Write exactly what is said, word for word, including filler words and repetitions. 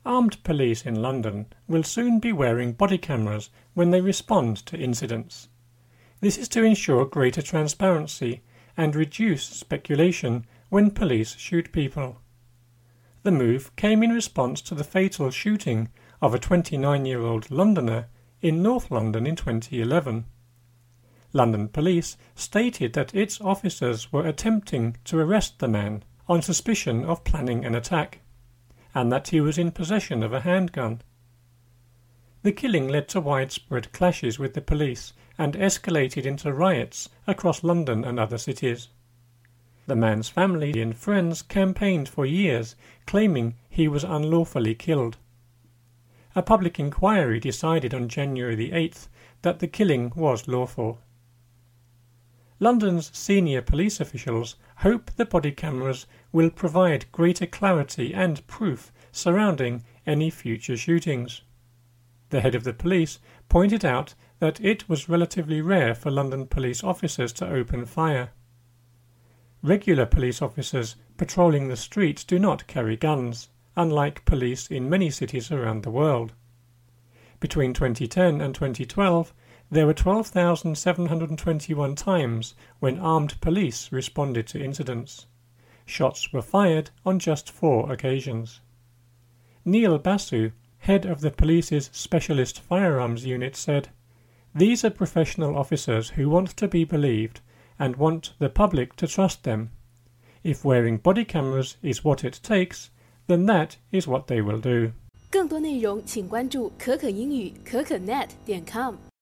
Armed police in London will soon be wearing body cameras when they respond to incidents. This is to ensure greater transparency and reduce speculation when police shoot people. The move came in response to the fatal shooting of a twenty-nine-year-old Londoner in North London in twenty eleven. London Police stated that its officers were attempting to arrest the man on suspicion of planning an attack, and that he was in possession of a handgun. The killing led to widespread clashes with the police and escalated into riots across London and other cities. The man's family and friends campaigned for years, claiming he was unlawfully killed. A public inquiry decided on January the eighth that the killing was lawful. London's senior police officials hope the body cameras will provide greater clarity and proof surrounding any future shootings. The head of the police pointed out that it was relatively rare for London police officers to open fire. Regular police officers patrolling the streets do not carry guns, unlike police in many cities around the world. Between twenty ten and twenty twelve, there were twelve thousand seven hundred twenty-one times when armed police responded to incidents. Shots were fired on just four occasions. Neil Basu, head of the police's Specialist Firearms Unit, said, "These are professional officers who want to be believed and want the public to trust them. If wearing body cameras is what it takes, then that is what they will do." 更多内容请关注可可英语可可 net 点 com。